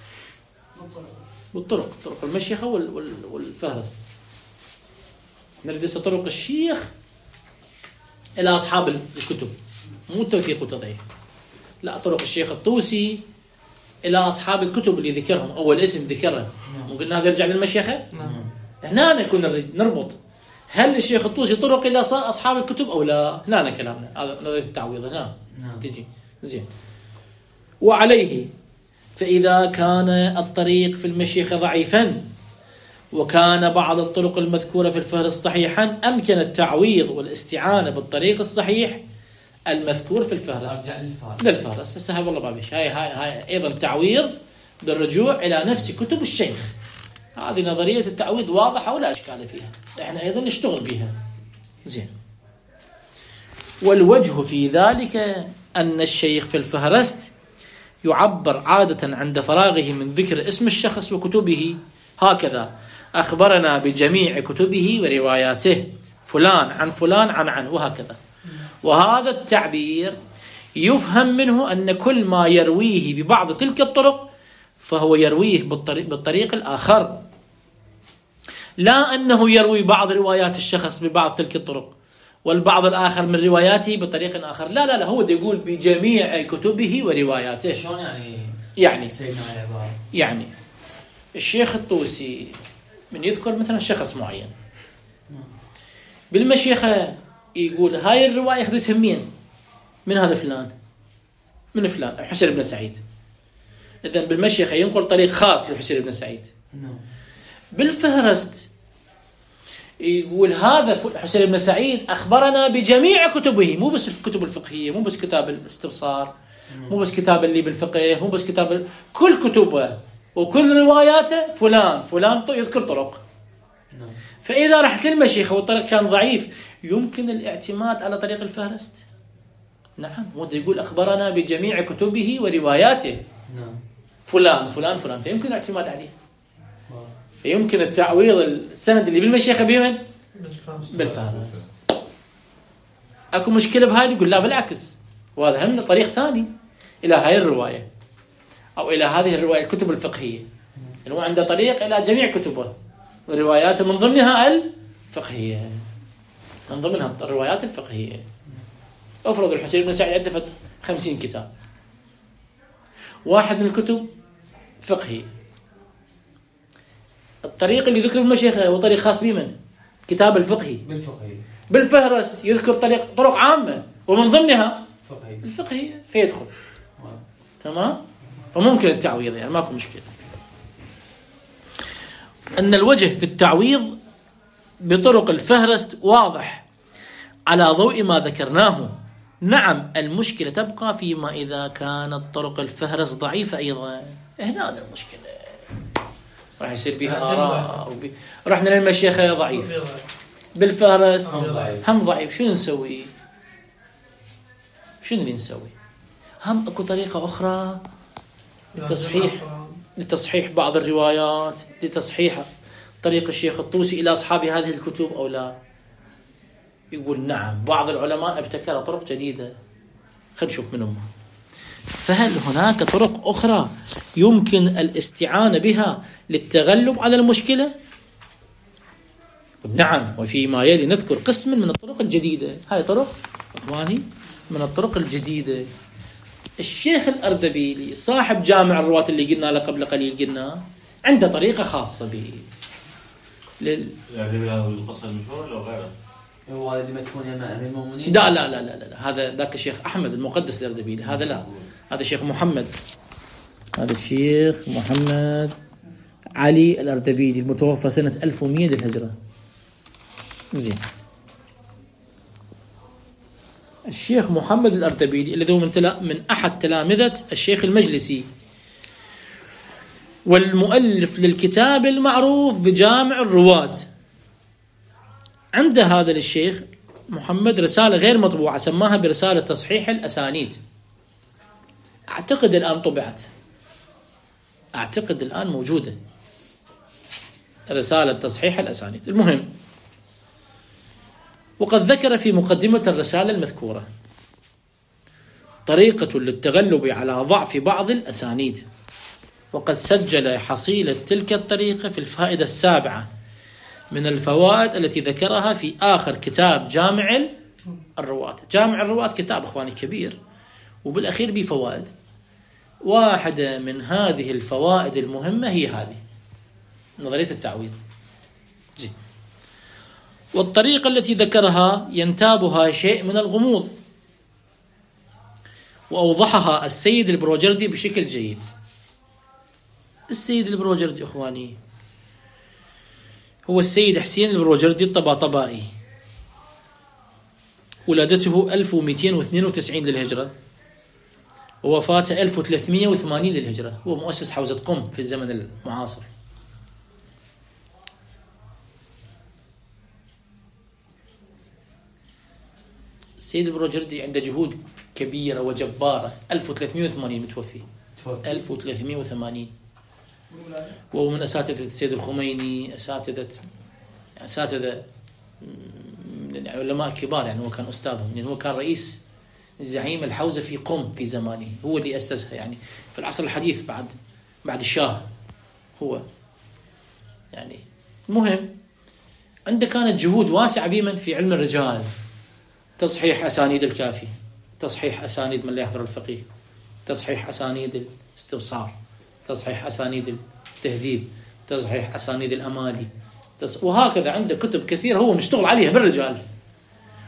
بالطرق طرق المشيخة والفهرست. ندرس طرق الشيخ إلى أصحاب الكتب، مو التوثيق والتضعيف. لا، طرق الشيخ الطوسي إلى أصحاب الكتب اللي ذكرهم، أول اسم ذكره. مو قلنا هذا يرجع للمشيخة؟ هنا نكون نربط هل الشيخ الطوسي طرق إلى أصحاب الكتب أو لا. هنا كلامنا هذا نظرية التعويض هنا تجي. زين. وعليه فإذا كان الطريق في المشيخة ضعيفا وكان بعض الطرق المذكورة في الفهرست صحيحا، أمكن التعويض والاستعانة بالطريق الصحيح المذكور في الفهرست للفهرست. هسه والله بابيش هاي أيضا تعويض بالرجوع إلى نفس كتب الشيخ. هذه نظرية التعويض واضحة ولا إشكال فيها، إحنا أيضا نشتغل بها. زين. والوجه في ذلك أن الشيخ في الفهرست يعبر عادة عند فراغه من ذكر اسم الشخص وكتبه هكذا: أخبرنا بجميع كتبه ورواياته فلان عن فلان عن وهكذا. وهذا التعبير يفهم منه أن كل ما يرويه ببعض تلك الطرق فهو يرويه بالطريق الآخر، لا أنه يروي بعض روايات الشخص ببعض تلك الطرق والبعض الآخر من رواياته بطريق آخر. لا هو يقول بجميع كتبه ورواياته. شلون يعني سيدنا يعني الشيخ الطوسي من يذكر مثلا شخص معين بالمشيخة يقول هاي الرواية أخذتها من هذا فلان، من فلان حسين بن سعيد. إذن بالمشيخة ينقل طريق خاص لحسين بن سعيد. بالفهرست يقول هذا حسين بن سعيد أخبرنا بجميع كتبه، مو بس الكتب الفقهية، مو بس كتاب الاستبصار، مو بس كتاب اللي بالفقه، مو بس كتاب كل كتبه وكل رواياته فلان يذكر طرق. فإذا رحت للمشيخة والطريق كان ضعيف يمكن الاعتماد على طريق الفهرست. نعم، مو يقول أخبرنا بجميع كتبه ورواياته فلان، فيمكن الاعتماد عليه. فيمكن التعويض السند اللي بالمشيخة بمن؟ بالفهرست. أكو مشكلة بهذا؟ يقول لا بالعكس، وهذا هم طريق ثاني إلى هاي الرواية أو إلى هذه الرواية الكتب الفقهية، هو عنده طريق إلى جميع كتبه ورواياته من ضمنها الفقهية، من ضمنها الروايات الفقهية. أفرض الحسين بن سعيد عنده 50 كتاب، واحد من الكتب فقهي، الطريق اللي ذكر المشيخة هو طريق خاص بمن؟ كتاب الفقهي بالفهرست يذكر طرق عامة ومن ضمنها الفقهية فيدخل. تمام؟ فممكن التعويض، يعني ماكو مشكلة. أن الوجه في التعويض بطرق الفهرست واضح على ضوء ما ذكرناه. نعم، المشكلة تبقى فيما إذا كانت طرق الفهرست ضعيفة أيضا. هنا هذا المشكلة، راح يصير بها آراء. رحنا للمشيخة ضعيف، بالفهرست هم ضعيف. شنو نسوي؟ شنو اللي نسوي؟ هم أكو طريقة أخرى لتصحيح بعض الروايات، لتصحيح طريق الشيخ الطوسي إلى أصحاب هذه الكتب أو لا؟ يقول نعم، بعض العلماء ابتكر طرق جديدة، خلينا نشوف منهم. فهل هناك طرق أخرى يمكن الاستعانة بها للتغلب على المشكلة؟ نعم، وفيما يلي نذكر قسم من الطرق الجديدة. هاي طرق أخواني من الطرق الجديدة. الشيخ الأردبيلي صاحب جامع الرواة اللي قلنا له قبل قليل، قلنا عنده طريقة خاصة به يعني هذا القصة المشهورة لو غيره؟ هو هذا اللي مدفون يا أمير المؤمنين؟ لا، هذا ذاك الشيخ أحمد المقدس الأردبيلي، هذا لا، هذا الشيخ محمد، هذا الشيخ محمد علي الأردبيلي المتوفى سنة 1100 للهجرة. زين، الشيخ محمد الأردبيلي الذي هو من أحد تلامذة الشيخ المجلسي والمؤلف للكتاب المعروف بجامع الرواة. عند هذا الشيخ محمد رسالة غير مطبوعة سماها برسالة تصحيح الأسانيد. أعتقد الآن طبعت، أعتقد الآن موجودة رسالة تصحيح الأسانيد. المهم، وقد ذكر في مقدمة الرسالة المذكورة طريقة للتغلب على ضعف بعض الأسانيد، وقد سجل حصيلة تلك الطريقة في الفائدة 7 من الفوائد التي ذكرها في آخر كتاب جامع الرواة. جامع الرواة كتاب أخواني كبير، وبالأخير به فوائد. واحدة من هذه الفوائد المهمة هي هذه نظرية التعويض. زين، والطريقة التي ذكرها ينتابها شيء من الغموض، وأوضحها السيد البروجردي بشكل جيد. السيد البروجردي أخواني هو السيد حسين البروجردي الطباطبائي، ولادته 1292 للهجرة ووفاته 1380 للهجرة. هو مؤسس حوزة قم في الزمن المعاصر. السيد البروجردي عنده جهود كبيرة وجبارة. 1380 متوفي 1380، وهو من أساتذة السيد الخميني، أساتذة يعني علماء كبار، يعني هو كان أستاذهم، يعني هو كان رئيس زعيم الحوزة في قم في زمانه، هو اللي أسسها يعني في العصر الحديث بعد الشاه هو يعني. المهم، عنده كانت جهود واسعة بمن في علم الرجال، تصحيح أسانيد الكافي، تصحيح أسانيد من لا يحضر الفقيه، تصحيح أسانيد الاستبصار، تصحيح أسانيد التهذيب، تصحيح أسانيد الأمالي، وهكذا عنده كتب كثيرة هو مشتغل عليها بالرجال.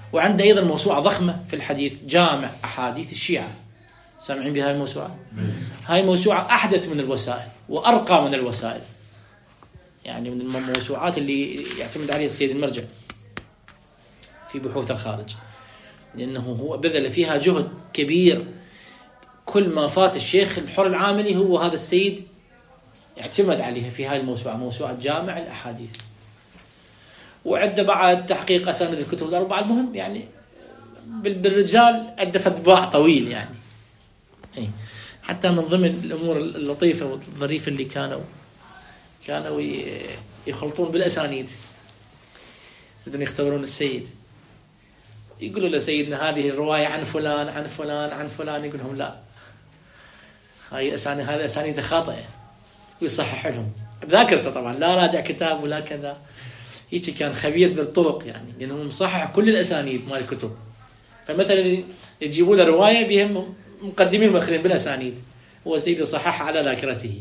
وعنده أيضا موسوعة ضخمة في الحديث، جامع أحاديث الشيعة. سامعين بهاي الموسوعة؟ هاي موسوعة أحدث من الوسائل وأرقى من الوسائل، يعني من الموسوعات اللي يعتمد عليها السيد المرجع في بحوث الخارج، لأنه هو بذل فيها جهد كبير. كل ما فات الشيخ الحر العاملي هو هذا السيد اعتمد عليها في هاي الموسوعة، موسوعة جامع الأحاديث. وعد بعد تحقيق أسانيد الكتب الأربعة. المهم يعني بالرجال عد فتباع طويل يعني. حتى من ضمن الأمور اللطيفة والظريفة اللي كانوا يخلطون بالأسانيد، بدهم يختبرون السيد، يقولوا له سيدنا هذه الرواية عن فلان عن فلان عن فلان، يقول لهم لا، هذه أسانيد خاطئة، ويصحح لهم بذاكرته طبعا، لا راجع كتاب ولا كذا. هيك كان خبير بالطرق يعني، لأنه مصحح كل الأسانيد مال الكتب. فمثلا يجيبوا له رواية بهم مقدمين مؤخرين بالأسانيد، هو سيد صحح على ذاكرته.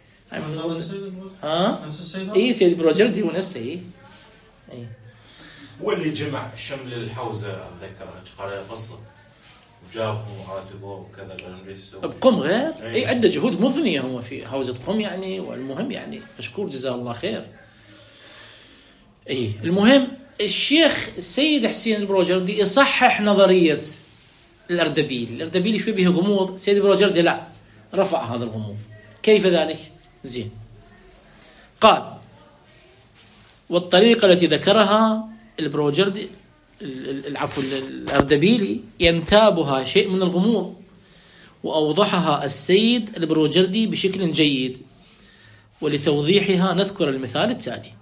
نفس السيد؟ إيه سيد بروجردي ونفسه. إيه هو اللي جمع شمل الحوزة، أتذكر قال قصة وجابهم وعاتبوه وكذا بقم غير. إيه عنده جهود مضنية هو في حوزة قم يعني. والمهم يعني مشكور جزاه الله خير. إيه المهم الشيخ السيد حسين البروجردي يصحح نظرية الأردبيلي شوي به غموض. سيد البروجردي لا، رفع هذا الغموض. كيف ذلك؟ زين، قال والطريقة التي ذكرها البروجردي الأردبيلي ينتابها شيء من الغموض، وأوضحها السيد البروجردي بشكل جيد. ولتوضيحها نذكر المثال التالي.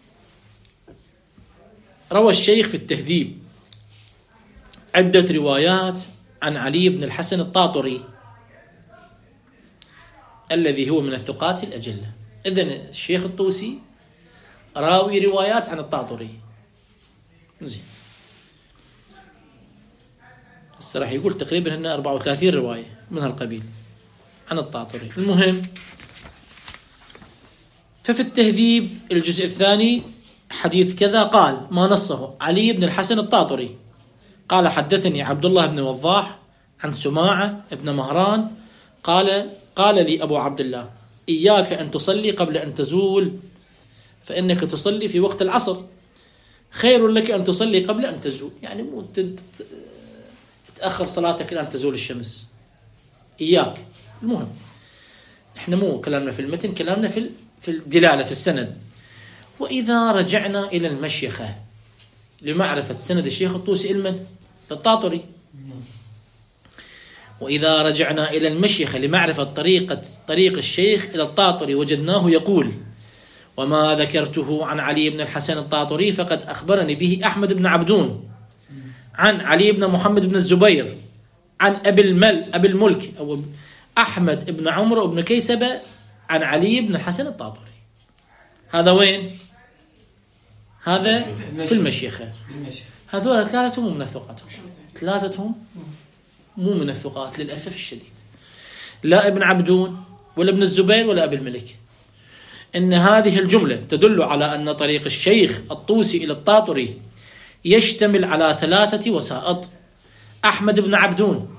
روى الشيخ في التهذيب عدة روايات عن علي بن الحسن الطاطري الذي هو من الثقات الأجلة. إذن الشيخ الطوسي راوي روايات عن الطاطري. زين، هسه راح يقول تقريبا هنا 34 رواية من هالقبيل عن الطاطري. المهم ففي التهذيب الجزء الثاني حديث كذا قال ما نصه علي بن الحسن الطاطري قال حدثني عبد الله بن وضاح عن سماعة ابن مهران قال لي أبو عبد الله إياك أن تصلي قبل أن تزول، فإنك تصلي في وقت العصر، خير لك أن تصلي قبل أن تزول، يعني مو تتأخر صلاتك لأن تزول الشمس. إياك. المهم إحنا مو كلامنا في المتن، كلامنا في الدلالة في السند. وإذا رجعنا إلى المشيخة لمعرفة سند الشيخ الطوسي المن للطاطري، وإذا رجعنا إلى المشيخة لمعرفة طريق الشيخ إلى الطاطري وجدناه يقول وما ذكرته عن علي بن الحسن الطاطري فقد أخبرني به أحمد بن عبدون عن علي بن محمد بن الزبير عن أبي الملك أو أحمد بن عمرو بن كيسبة عن علي بن الحسن الطاطري. هذا وين؟ هذا في المشيخة. هذول ثلاثتهم مو من الثقات، ثلاثتهم مو من الثقات للأسف الشديد، لا ابن عبدون ولا ابن الزبير ولا أبي الملك. إن هذه الجملة تدل على أن طريق الشيخ الطوسي إلى الطاطري يشتمل على 3 وسائط: أحمد بن عبدون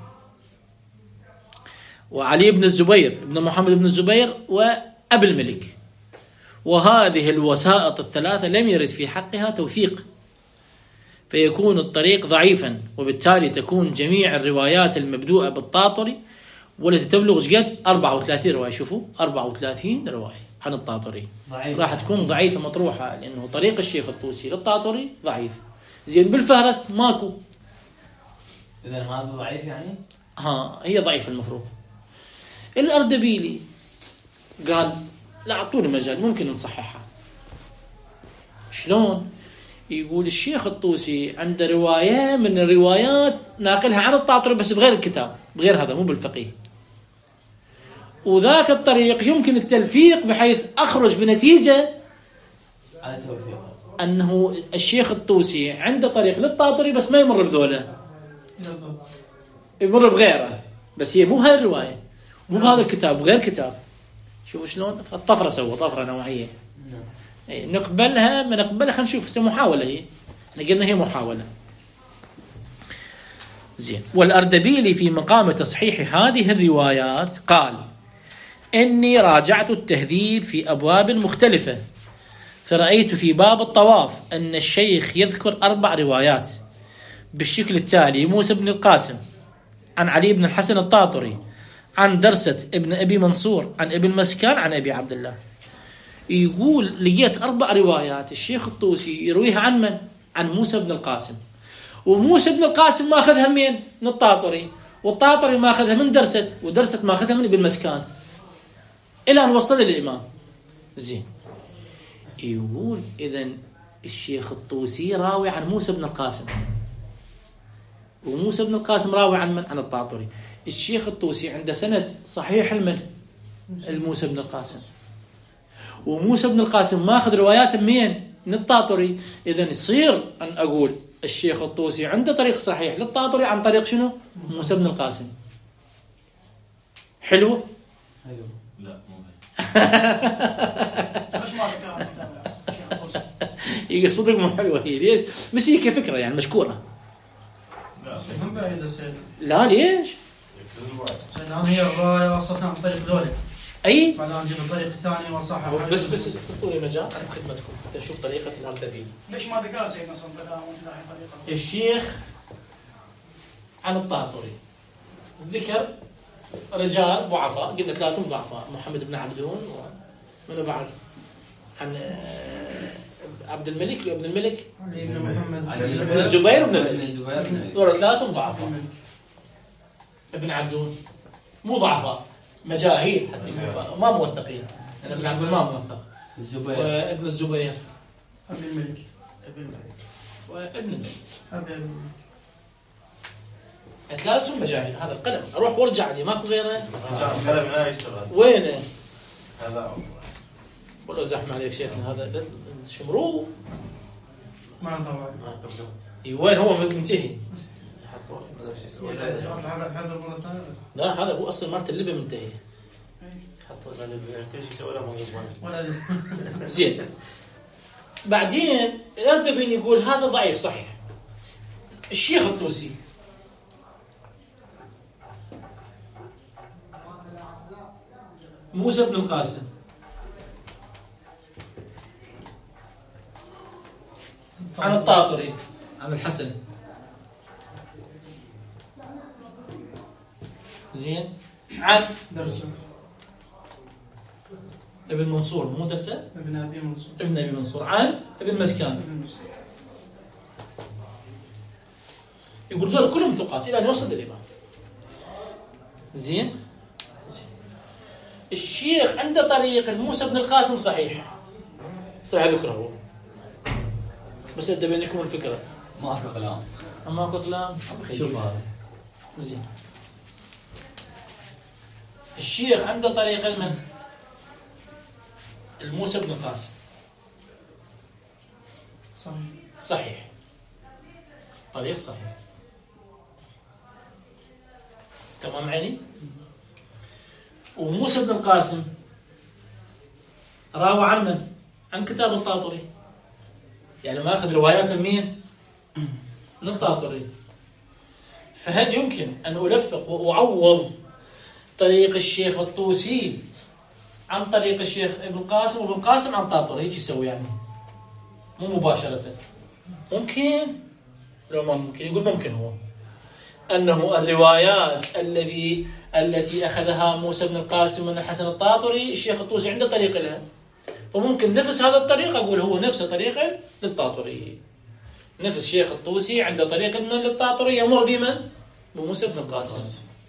وعلي بن الزبير بن محمد بن الزبير وأبي الملك. وهذه الوسائط ال3 لم يرد في حقها توثيق، فيكون الطريق ضعيفا، وبالتالي تكون جميع الروايات المبدوءة بالطاطري والتي تبلغ قد 34 رواية، شوفوا 34 رواية عن الطاطري راح تكون ضعيفة مطروحة، لأنه طريق الشيخ الطوسي للطاطري ضعيف. زين بالفهرست ماكو. إذا ما ضعيف يعني؟ هي ضعيفة المفروض. الأردبيلي قال لا أعطوني مجال ممكن نصححها. شلون؟ يقول الشيخ الطوسي عنده رواية من الروايات ناقلها عن الطاطري بس بغير الكتاب، بغير هذا، مو بالفقيه، وذاك الطريق يمكن التلفيق بحيث أخرج بنتيجة على توثيق أنه الشيخ الطوسي عنده طريق للطاطري بس ما يمر بذوله، يمر بغيره، بس هي مو هذه الرواية، مو بهذا الكتاب، غير كتاب. شوف شلون الطفرة سوى طفرة نوعية. نقبلها ما نقبلها، خلينا نشوف محاولة. هي قلنا هي محاولة. زين. والأردبيلي في مقام تصحيح هذه الروايات قال: إني راجعت التهذيب في أبواب مختلفة، فرأيت في باب الطواف أن الشيخ يذكر 4 روايات بالشكل التالي: موسى بن القاسم عن علي بن الحسن الطاطري عن درسة ابن أبي منصور عن ابن مسكان عن أبي عبد الله. يقول لقيت 4 روايات الشيخ الطوسي يرويها عن من؟ عن موسى بن القاسم، وموسى بن القاسم ما أخذها من الطاطري، والطاطري ما أخذها من درسة، ودرسة ما أخذها من ابن مسكان، إلى أن وصل للإمام. زين. يقول إذن الشيخ الطوسي راوي عن موسى بن القاسم، وموسى بن القاسم راوي عن من؟ عن الطاطري. الشيخ الطوسي عنده سند صحيح المن؟ الموسى بن القاسم، وموسى بن القاسم ما أخذ روايات من الطاطري. إذن يصير أن أقول الشيخ الطوسي عنده طريق صحيح للطاطري عن طريق شنو؟ موسى بن القاسم. حلو؟ لا مو ليش ما ذكرها الكتاب الشيخ الطوسي؟ يقول صدق مو حلوة هي. ليش؟ بس هي كفكرة يعني مشكورة. لا هم بعيدة سيد. لا ليش؟ سيد أنا هي الرواية وصلتها عن طريق ذولي، أي بعدين نجيب الطريق الثاني وصحح. بس تعطوني مجال أنا بخدمتكم حتى نشوف طريقة الأردبيلي. ليش ما ذكرها سيدنا صلى الله عليه وسلم طريقة؟ الشيخ عن الطاطري ذكر رجال ضعفاء، قلنا 3 ضعفاء: محمد بن عبدون، ومن بعد عن عبد الملك وابن الملك، علي بن محمد بن الزبير وابن ابن الملك. الزبير بن دول 3 ضعفاء. ابن عبدون مو ضعفاء، مجاهيل حتى ما موثقين. أنا ابن عبدون ما موثق. الزبير وابن الزبير أبي الملك وابن الملك، أبي الملك 3 مجاهيل. هذا القلم اروح وارجع لي ماكو غيره. القلم لا يشتغل وينه؟ هذا والله زحمه عليك شيخنا هذا شمروه. ما نطوع. وين هو منتهي؟ حد المرة الثانية. لا هذا هو اصلا مالت اللبه منتهي. حطوا كل شيء يسوي له مو ولا زين. بعدين الأردبيلي يقول هذا ضعيف صحيح. الشيخ الطوسي موسى بن القاسم عن الطاطري عن الحسن. زين. عن درس ابن منصور، مو درسة ابن أبي منصور. ابن أبي منصور عن ابن مسكان. ابن مسكين. يقول دول كلهم ثقات إلى أن يوصل للإمام. زين. الشيخ عنده طريق موسى بن القاسم صحيح ذكره، بس أدى بينكم الفكرة. ما في كلام. أما أكو كلام شوف هذا زين. الشيخ عنده طريق من الموسى بن القاسم صحيح، طريق صحيح. تمام عيني. وموسى بن القاسم راوى عن من؟ عن كتاب الطاطري، يعني ما أخذ روايات مين؟ من الطاطري. فهل يمكن أن ألفق وأعوض طريق الشيخ الطوسي عن طريق الشيخ ابن القاسم، وابن القاسم عن طاطري؟ هيك يسوي يعني مو مباشرة. ممكن لو ما ممكن يقول ممكن هو أنه الروايات التي أخذها موسى بن القاسم من الحسن الطاطري الشيخ الطوسي عنده طريق لها، فممكن نفس هذا الطريق أقول هو نفس طريقه للطاطري. نفس الشيخ الطوسي عنده طريق من للطاطري يمر بمن؟ بموسى بن القاسم.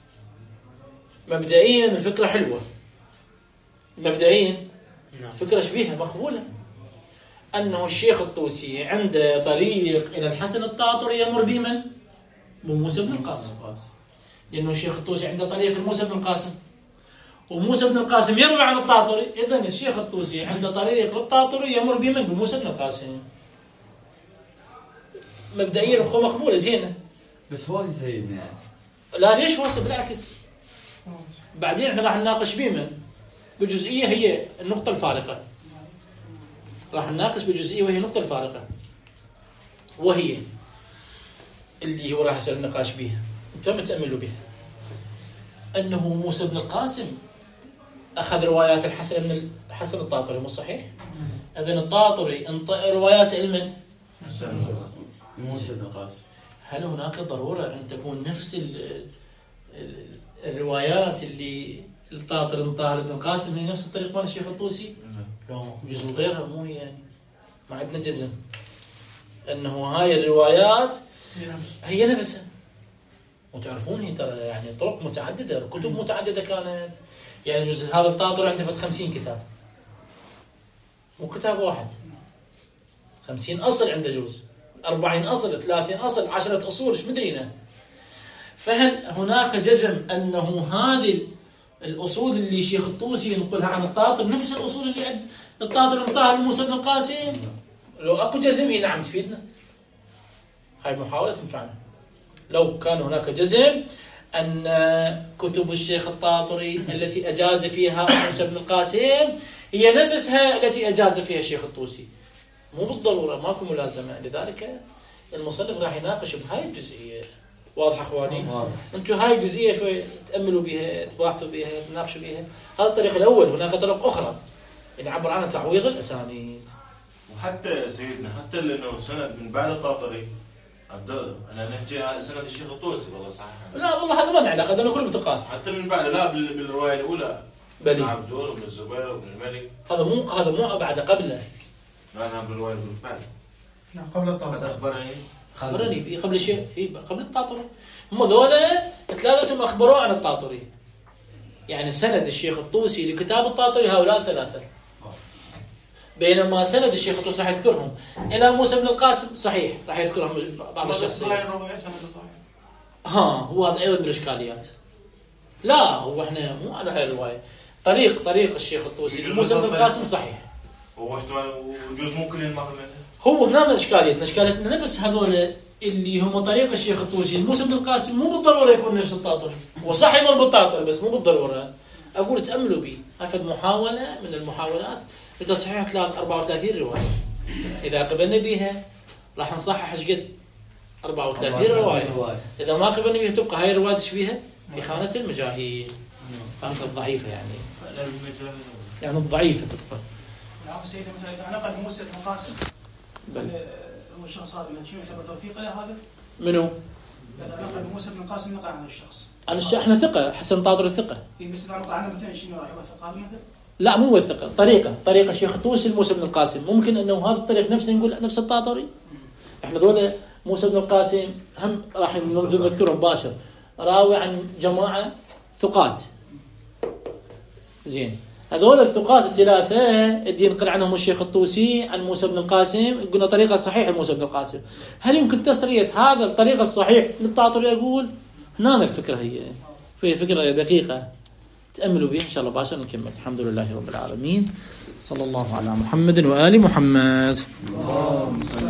مبدئيا الفكرة حلوة، مبدئيا فكرة شبيهة مقبولة، أنه الشيخ الطوسي عنده طريق إلى الحسن الطاطري يمر بمن؟ بموسى بن القاسم، لأنه الشيخ الطوسي عنده طريق موسى بن القاسم، وموسى بن القاسم يروي عن الطاطري. إذن الشيخ الطوسي عنده طريق للطاطري يمر بمن؟ بموسى بن القاسم. مبدئيا أخوة مقبولة زينة، بس هو سيدنا يعني. لا ليش وصل؟ بالعكس بعدين احنا راح نناقش بمن بجزئية هي النقطة الفارقة، راح نناقش بجزئية وهي النقطة الفارقة، وهي اللي هو راح يصير النقاش بها أنتم تأملوا بها أنه موسى بن القاسم أخذ روايات الحسن الطاطري، مو صحيح؟ إذن الطاطري روايات علم موسى بن القاسم. هل هناك ضرورة أن تكون نفس الروايات اللي الطاطري من طاهر بن القاسم هي نفس الطريق مال الشيخ الطوسي؟ لا، جزء غيرها، مو هي يعني. ما عندنا جزم أنه هاي الروايات هي نفسها. وتعرفون هي ترى يعني طرق متعددة، كتب متعددة كانت. يعني جزء هذا الطاطري عنده 50 كتاب، مو كتاب واحد، 50 أصل عنده جزء، 40 أصل، 30 أصل، 10 أصول، إيش مدرينا. فهل هناك جزم أنه هذه الأصول اللي شيخ الطوسي ينقلها عن الطاطري نفس الأصول اللي عند الطاطري انطاها لموسى بن القاسم؟ لو أكو جزم نعم تفيدنا، هاي محاولة تنفعنا. لو كان هناك جزم أن كتب الشيخ الطاطري التي أجاز فيها موسى بن القاسم هي نفسها التي أجاز فيها الشيخ الطوسي، مو بالضرورة، ماكو ملازمة. لذلك المصنف راح يناقش بهاي الجزئية. واضح أخواني؟ أنتم هاي الجزئية شوي تأملوا بها، تباحثوا بها، تناقشوا بها. هذا الطريق الأول. هناك طرق أخرى يعبر عنها تعويض الأسانيد. وحتى سيدنا حتى لأنه سند من بعد الطاطري، أنا نحكي على سند الشيخ الطوسي والله صحيح. لا والله هذا ما له علاقة، هذول كلهم ثقات. حتى من بعد، لا بالرواية الأولى بن عبدون وبن الزبير وبن الملك. هذا مو بعد قبله. لا بالرواية اللي بعد. نعم قبل الطاطري. أخبرني قبل شيء قبل الطاطري. هم ذولا ثلاثتهم أخبروا عن الطاطري. يعني سند الشيخ الطوسي لكتاب الطاطري هؤلاء ثلاثة، بينما سند الشيخ الطوسي راح يذكرهم إلى موسى بن القاسم صحيح، راح يذكرهم بعض الشخصيات. هو هذا أيضا من الإشكاليات. لا هو إحنا مو على هاي الرواية. طريق الشيخ الطوسي لموسى بن القاسم صحيح. وجوز مو كل المغرب. هو هنا من إشكاليتنا نفس هذول اللي هم طريق الشيخ الطوسي لموسى بن القاسم مو بالضرورة يكون نفس الطاطري. هو صح يمر بالطاطري بس مو بالضرورة. أقول تأملوا بي. أفد محاولة من المحاولات لتصحيح 34 رواية. إذا قبلنا بيها راح نصحح قد 34 رواية. إذا ما قبلنا بيها تبقى هاي الرواية تشبيها في خانة المجاهيل، خانة الضعيفة يعني الضعيفة تبقى. نعم سيدنا مثلا إذا نقل موسى بن القاسم هو الشخص هذا شنو يعتبر توثيق له هذا؟ منو؟ إذا نقل موسى بن القاسم نقل عن الشخص. احنا ثقة، حسن طاطري ثقة. بس إذا نقل عنه مثلا شنو راح يوثق هذا مثلا؟ لا مو وثقة، طريقة الشيخ الطوسي لموسى بن القاسم. ممكن انه هذا الطريق نفسه نقول نفس الطاطري. احنا ذولا موسى بن القاسم هم راح نذكرهم باشر، راوي عن جماعة ثقات. زين، هذول الثقات الثلاثة اللي ينقل عنهم الشيخ الطوسي عن موسى بن القاسم قلنا طريقة صحيحة لموسى بن القاسم. هل يمكن تسرية هذا الطريقة الصحيح للطاطري؟ أقول هنا الفكرة هي في فكرة دقيقة تأملوا بها إن شاء الله باشا نكمل. الحمد لله رب العالمين، صلى الله على محمد وآل محمد.